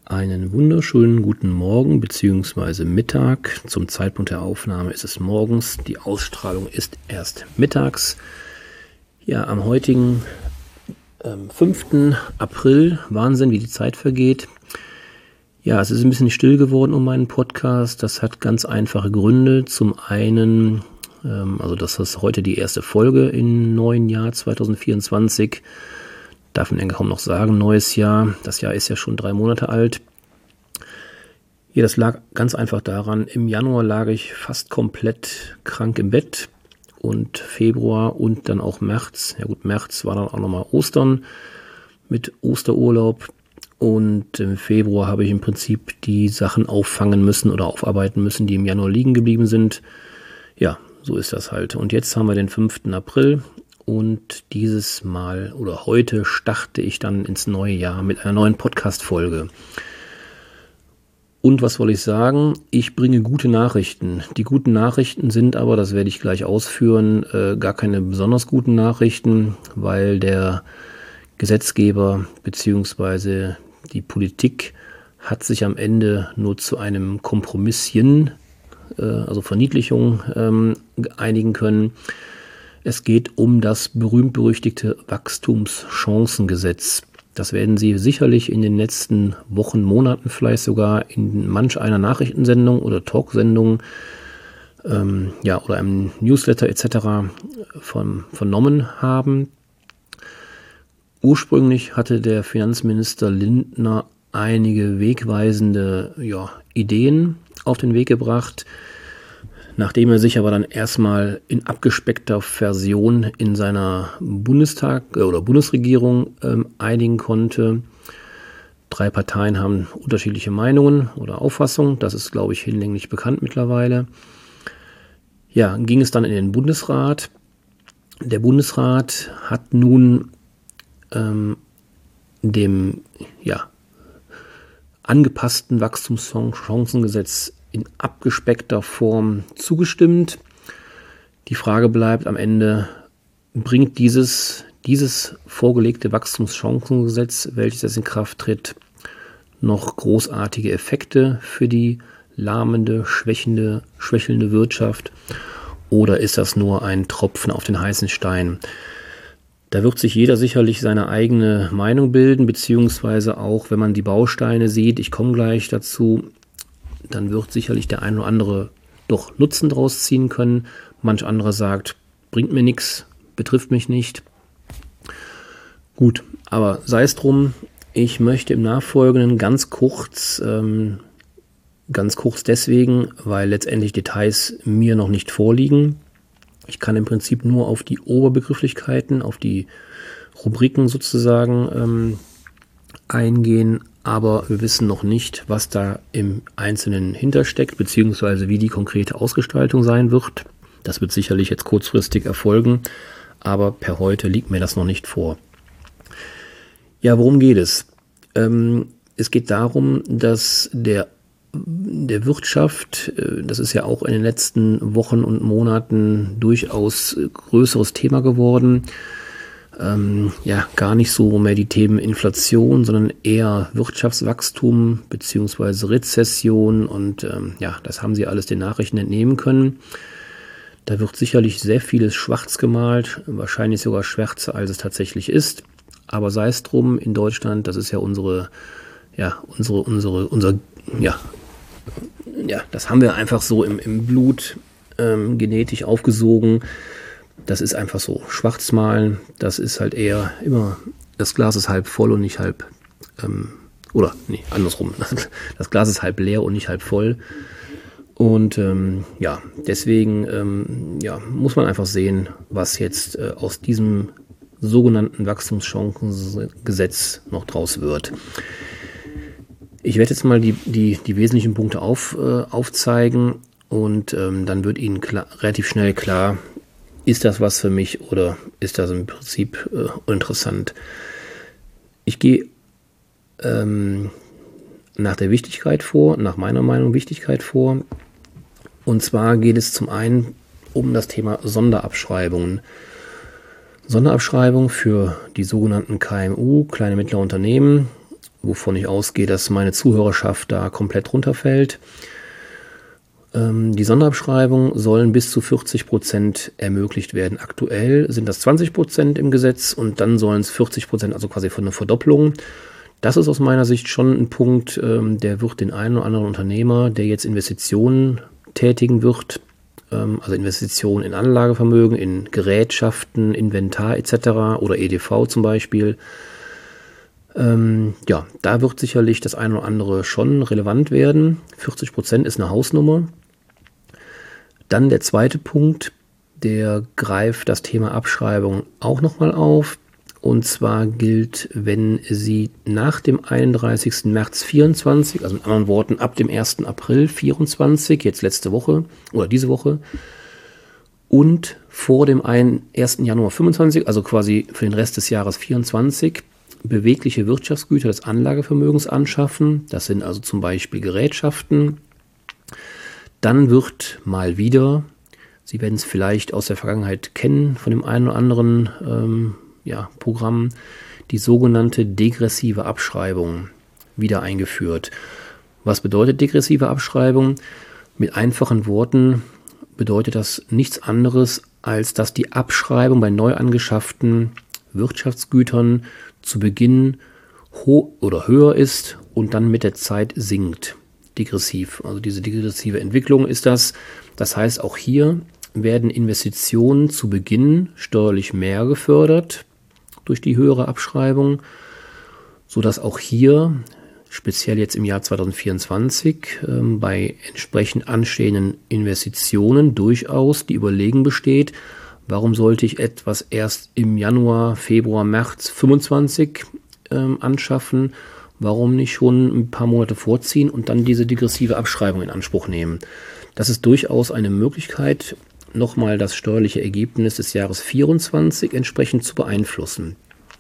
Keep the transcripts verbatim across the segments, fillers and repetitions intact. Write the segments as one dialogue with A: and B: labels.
A: Einen wunderschönen guten Morgen bzw. Mittag. Zum Zeitpunkt der Aufnahme ist es morgens. Die Ausstrahlung ist erst mittags. Ja, am heutigen ähm, fünften April. Wahnsinn, wie die Zeit vergeht. Ja, es ist ein bisschen still geworden um meinen Podcast. Das hat ganz einfache Gründe. Zum einen, ähm, also das ist heute die erste Folge im neuen Jahr zwanzig vierundzwanzig. Darf man ja kaum noch sagen, neues Jahr. Das Jahr ist ja schon drei Monate alt. Ja, das lag ganz einfach daran, im Januar lag ich fast komplett krank im Bett und Februar und dann auch März. Ja gut, März war dann auch nochmal Ostern mit Osterurlaub und im Februar habe ich im Prinzip die Sachen auffangen müssen oder aufarbeiten müssen, die im Januar liegen geblieben sind. Ja, so ist das halt. Und jetzt haben wir den fünften April. Und dieses Mal oder heute starte ich dann ins neue Jahr mit einer neuen Podcast-Folge. Und was soll ich sagen? Ich bringe gute Nachrichten. Die guten Nachrichten sind aber, das werde ich gleich ausführen, äh, gar keine besonders guten Nachrichten, weil der Gesetzgeber bzw. die Politik hat sich am Ende nur zu einem Kompromisschen, äh, also Verniedlichung, ähm, einigen können. Es geht um das berühmt-berüchtigte Wachstumschancengesetz. Das werden Sie sicherlich in den letzten Wochen, Monaten vielleicht sogar in manch einer Nachrichtensendung oder Talksendung ähm, ja, oder einem Newsletter et cetera von, vernommen haben. Ursprünglich hatte der Finanzminister Lindner einige wegweisende ja, Ideen auf den Weg gebracht, nachdem er sich aber dann erstmal in abgespeckter Version in seiner Bundestag oder Bundesregierung ähm, einigen konnte. Drei Parteien haben unterschiedliche Meinungen oder Auffassungen. Das ist, glaube ich, hinlänglich bekannt mittlerweile. Ja, ging es dann in den Bundesrat. Der Bundesrat hat nun ähm, dem ja, angepassten Wachstumschancengesetz in abgespeckter Form zugestimmt. Die Frage bleibt am Ende, bringt dieses, dieses vorgelegte Wachstumschancengesetz, welches jetzt in Kraft tritt, noch großartige Effekte für die lahmende, schwächende, schwächelnde Wirtschaft, oder ist das nur ein Tropfen auf den heißen Stein? Da wird sich jeder sicherlich seine eigene Meinung bilden, beziehungsweise auch, wenn man die Bausteine sieht, ich komme gleich dazu, dann wird sicherlich der ein oder andere doch Nutzen draus ziehen können. Manch anderer sagt, bringt mir nichts, betrifft mich nicht. Gut, aber sei es drum, ich möchte im Nachfolgenden ganz kurz, ähm, ganz kurz deswegen, weil letztendlich Details mir noch nicht vorliegen. Ich kann im Prinzip nur auf die Oberbegrifflichkeiten, auf die Rubriken sozusagen ähm, eingehen, aber wir wissen noch nicht, was da im Einzelnen hintersteckt, beziehungsweise wie die konkrete Ausgestaltung sein wird. Das wird sicherlich jetzt kurzfristig erfolgen, aber per heute liegt mir das noch nicht vor. Ja, worum geht es? Ähm, es geht darum, dass der, der Wirtschaft, äh, das ist ja auch in den letzten Wochen und Monaten durchaus äh, größeres Thema geworden, Ähm, ja, gar nicht so mehr die Themen Inflation, sondern eher Wirtschaftswachstum bzw. Rezession und ähm, ja, das haben Sie alles den Nachrichten entnehmen können. Da wird sicherlich sehr vieles schwarz gemalt, wahrscheinlich sogar schwärzer, als es tatsächlich ist. Aber sei es drum, in Deutschland, das ist ja unsere, ja, unsere, unsere, unser, ja, ja, das haben wir einfach so im, im Blut ähm, genetisch aufgesogen. Das ist einfach so. Schwarzmalen, das ist halt eher immer, das Glas ist halb voll und nicht halb, ähm, oder nee, andersrum. Das Glas ist halb leer und nicht halb voll. Und ähm, ja, deswegen ähm, ja, muss man einfach sehen, was jetzt äh, aus diesem sogenannten Wachstumschancengesetz noch draus wird. Ich werde jetzt mal die, die, die wesentlichen Punkte auf, äh, aufzeigen und ähm, dann wird Ihnen klar, relativ schnell klar, ist das was für mich oder ist das im Prinzip äh, interessant? Ich gehe ähm, nach der Wichtigkeit vor, nach meiner Meinung Wichtigkeit vor. Und zwar geht es zum einen um das Thema Sonderabschreibungen. Sonderabschreibung für die sogenannten K M U, kleine mittlere Unternehmen, wovon ich ausgehe, dass meine Zuhörerschaft da komplett runterfällt. Ähm, die Sonderabschreibungen sollen bis zu vierzig Prozent ermöglicht werden. Aktuell sind das zwanzig Prozent im Gesetz und dann sollen es vierzig Prozent, also quasi von einer Verdopplung. Das ist aus meiner Sicht schon ein Punkt, ähm, der wird den einen oder anderen Unternehmer, der jetzt Investitionen tätigen wird, ähm, also Investitionen in Anlagevermögen, in Gerätschaften, Inventar et cetera oder E D V zum Beispiel, ähm, ja, da wird sicherlich das eine oder andere schon relevant werden. vierzig Prozent ist eine Hausnummer. Dann der zweite Punkt, der greift das Thema Abschreibung auch nochmal auf. Und zwar gilt, wenn Sie nach dem einunddreißigsten März vierundzwanzig, also mit anderen Worten ab dem ersten April vierundzwanzig, jetzt letzte Woche oder diese Woche, und vor dem ersten Januar fünfundzwanzig, also quasi für den Rest des Jahres vierundzwanzig, bewegliche Wirtschaftsgüter des Anlagevermögens anschaffen. Das sind also zum Beispiel Gerätschaften. Dann wird mal wieder, Sie werden es vielleicht aus der Vergangenheit kennen, von dem einen oder anderen ähm, ja, Programm, die sogenannte degressive Abschreibung wieder eingeführt. Was bedeutet degressive Abschreibung? Mit einfachen Worten bedeutet das nichts anderes, als dass die Abschreibung bei neu angeschafften Wirtschaftsgütern zu Beginn ho- oder höher ist und dann mit der Zeit sinkt. Degressiv. Also diese degressive Entwicklung ist das. Das heißt, auch hier werden Investitionen zu Beginn steuerlich mehr gefördert durch die höhere Abschreibung, sodass auch hier, speziell jetzt im Jahr zweitausendvierundzwanzig, ähm, bei entsprechend anstehenden Investitionen durchaus die Überlegung besteht, warum sollte ich etwas erst im Januar, Februar, März fünfundzwanzig ähm, anschaffen, warum nicht schon ein paar Monate vorziehen und dann diese degressive Abschreibung in Anspruch nehmen. Das ist durchaus eine Möglichkeit, nochmal das steuerliche Ergebnis des Jahres vierundzwanzig entsprechend zu beeinflussen.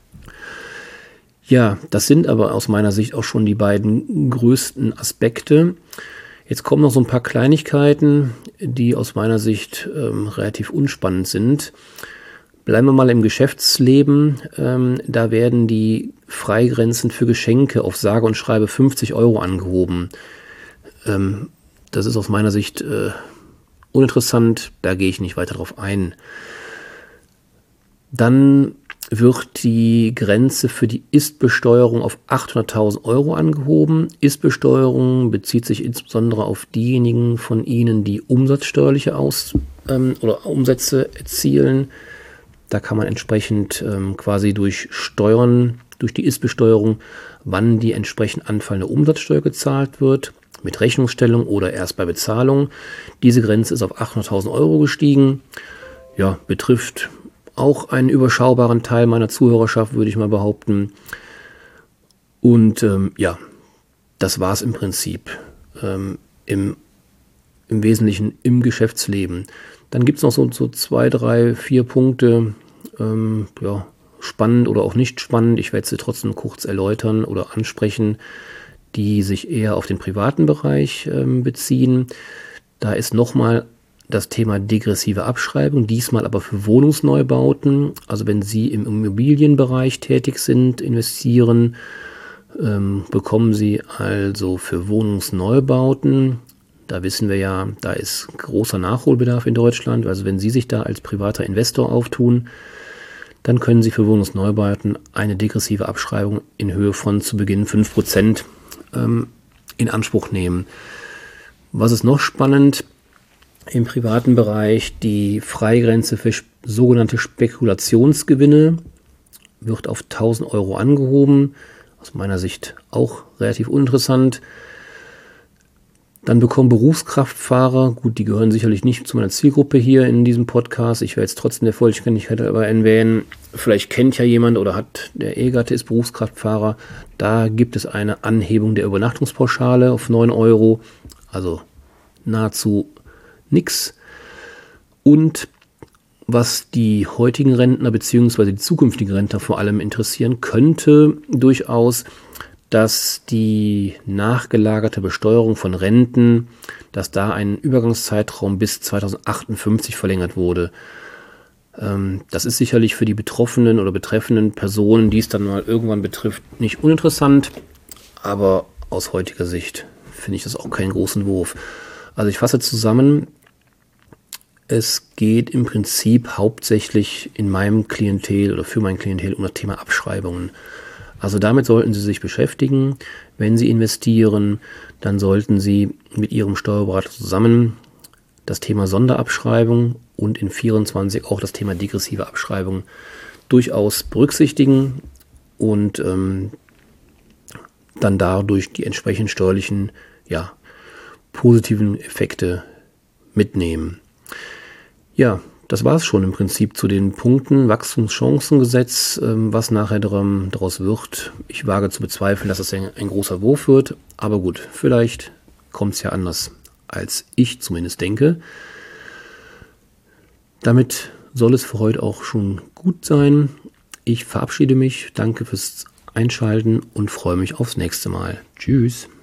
A: Ja, das sind aber aus meiner Sicht auch schon die beiden größten Aspekte. Jetzt kommen noch so ein paar Kleinigkeiten, die aus meiner Sicht ähm, relativ unspannend sind. Bleiben wir mal im Geschäftsleben. Ähm, da werden die Freigrenzen für Geschenke auf sage und schreibe fünfzig Euro angehoben. Ähm, das ist aus meiner Sicht äh, uninteressant, da gehe ich nicht weiter drauf ein. Dann wird die Grenze für die Ist-Besteuerung auf achthunderttausend Euro angehoben. Ist-Besteuerung bezieht sich insbesondere auf diejenigen von Ihnen, die umsatzsteuerliche Aus- ähm, oder Umsätze erzielen. Da kann man entsprechend ähm, quasi durch Steuern, durch die Ist-Besteuerung, wann die entsprechend anfallende Umsatzsteuer gezahlt wird, mit Rechnungsstellung oder erst bei Bezahlung. Diese Grenze ist auf achthunderttausend Euro gestiegen. Ja, betrifft auch einen überschaubaren Teil meiner Zuhörerschaft, würde ich mal behaupten. Und ähm, ja, das war es im Prinzip ähm, im, im Wesentlichen im Geschäftsleben. Dann gibt es noch so, so zwei, drei, vier Punkte, ähm, ja, spannend oder auch nicht spannend. Ich werde sie trotzdem kurz erläutern oder ansprechen, die sich eher auf den privaten Bereich ähm, beziehen. Da ist nochmal das Thema degressive Abschreibung, diesmal aber für Wohnungsneubauten. Also wenn Sie im Immobilienbereich tätig sind, investieren, ähm, bekommen Sie also für Wohnungsneubauten, da wissen wir ja, da ist großer Nachholbedarf in Deutschland. Also wenn Sie sich da als privater Investor auftun, dann können Sie für Wohnungsneubauten eine degressive Abschreibung in Höhe von zu Beginn fünf Prozent ähm, in Anspruch nehmen. Was ist noch spannend? Im privaten Bereich die Freigrenze für sogenannte Spekulationsgewinne wird auf tausend Euro angehoben. Aus meiner Sicht auch relativ uninteressant. Dann bekommen Berufskraftfahrer, gut, die gehören sicherlich nicht zu meiner Zielgruppe hier in diesem Podcast. Ich werde jetzt trotzdem der Vollständigkeit aber erwähnen. Vielleicht kennt ja jemand oder hat der Ehegatte ist Berufskraftfahrer. Da gibt es eine Anhebung der Übernachtungspauschale auf neun Euro. Also nahezu nix. Und was die heutigen Rentner bzw. die zukünftigen Rentner vor allem interessieren könnte, durchaus, dass die nachgelagerte Besteuerung von Renten, dass da ein Übergangszeitraum bis zweitausendachtundfünfzig verlängert wurde. Ähm, das ist sicherlich für die betroffenen oder betreffenden Personen, die es dann mal irgendwann betrifft, nicht uninteressant. aber aus heutiger Sicht finde ich das auch keinen großen Wurf. Also ich fasse zusammen, es geht im Prinzip hauptsächlich in meinem Klientel oder für mein Klientel um das Thema Abschreibungen. Also damit sollten Sie sich beschäftigen. Wenn Sie investieren, dann sollten Sie mit Ihrem Steuerberater zusammen das Thema Sonderabschreibung und in vierundzwanzig auch das Thema degressive Abschreibung durchaus berücksichtigen und ähm, dann dadurch die entsprechenden steuerlichen, ja, positiven Effekte mitnehmen. Ja, das war es schon im Prinzip zu den Punkten Wachstumschancengesetz, ähm, was nachher daraus wird. Ich wage zu bezweifeln, dass es ein, ein großer Wurf wird, aber gut, vielleicht kommt es ja anders, als ich zumindest denke. Damit soll es für heute auch schon gut sein. Ich verabschiede mich, danke fürs Einschalten und freue mich aufs nächste Mal. Tschüss.